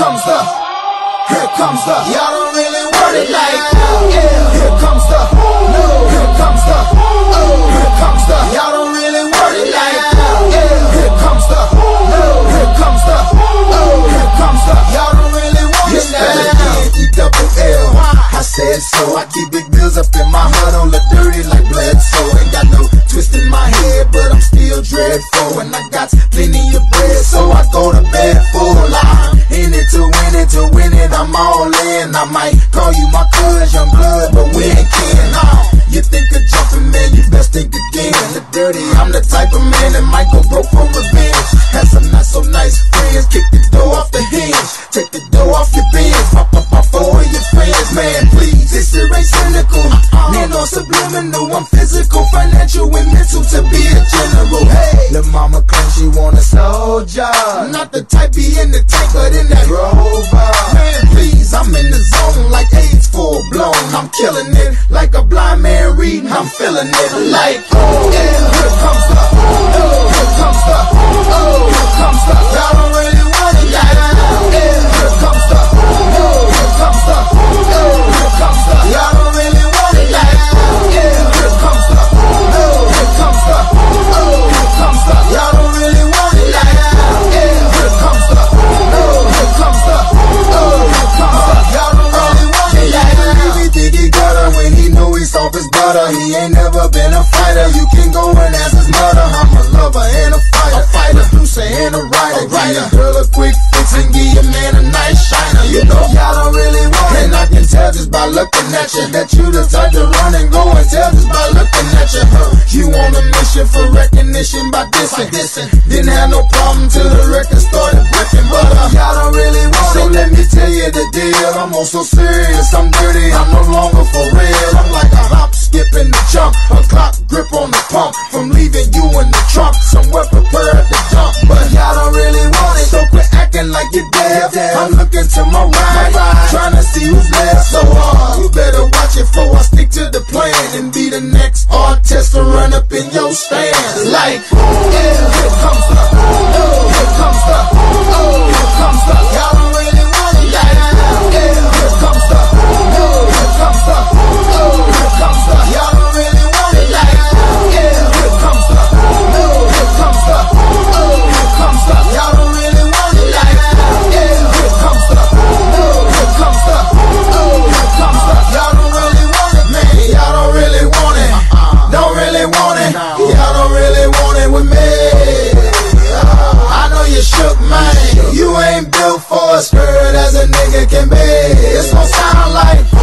y'all don't really want it like that. Yeah, here comes the, no, here comes the, oh, here comes the, y'all don't really want it like that. Yeah, here comes the, no, here comes the, oh, here comes the, y'all don't really want it like that. E-double-L, I said so. I keep big bills up in my heart on the dirty like Bledsoe. Ain't got no twist in my head, but I'm still dreadful. And I got plenty of bread, so I go to bed full. I'm in it to win it, I'm all in. I might call you my cuz, young blood, but we ain't kin. You think of jumping, man, you best think again. The dirty, I'm the type of man that might go broke for revenge. Had some not so nice friends, kick the door off the hinge, take the door off your bins, pop four of your friends. Man, please, this shit ain't cynical. Man, on subliminal, I'm physical, financial, and mental to be a general. Hey, lil' mama claims she want a soldier, not the type be in the tank, but in that Rover. Man, please, I'm in the zone like AIDS full blown. I'm killing it like a blind man reading. I'm feeling it like, oh yeah, here comes the, oh, here comes the, oh, here comes the, y'all don't really want it like that. Yeah, here comes the, oh, here comes the, oh, here comes the, y'all don't really want it like that. Yeah, here comes the, oh, here comes the, oh, here comes the, y'all don't really want it like that. Yeah, here comes the, oh, here comes the, oh, here comes the, y'all don't really want it like that. He think he got her when he know he's off his butter. He ain't never been a fighter. You can go and ask his mother. I'm a lover and a fighter, producer and a writer. Give your girl a quick fix and give your man a nice shiner. You know y'all don't really want it, and I can tell just by looking at you that you the type to run and go and tell just by looking at you. You on a mission for recognition by dissing. Didn't have no problem till the record started ripping, but y'all don't really want it. So let me tell you the deal. I'm also serious, I'm dirty, I'm no longer for real. I'm like a hop, skip, and a jump, a clock grip on the pump. From leaving you in the trunk, somewhere prepared to jump, but y'all don't really want it. So quit acting like you're dead. I'm looking to my right, trying to see who's left. So you better watch it before I stick to the plan and be the next artist to run up in your stands. Like, yeah, here comes the, oh, here comes the, oh, here comes the, y'all don't really want it like that. Yeah, here comes the, oh, here comes the, oh, here comes the, y'all don't really want it like that. Yeah, here comes the, oh, here comes the, oh, here comes the, y'all don't really want it like that. Yeah, here comes the, oh, here comes the, oh, here comes the, y'all don't really want it, man. Y'all don't really want it, don't really want it. Y'all don't really want it with me. I know you shook, man. You ain't built for a skirt as a nigga can be. It's gon' sound like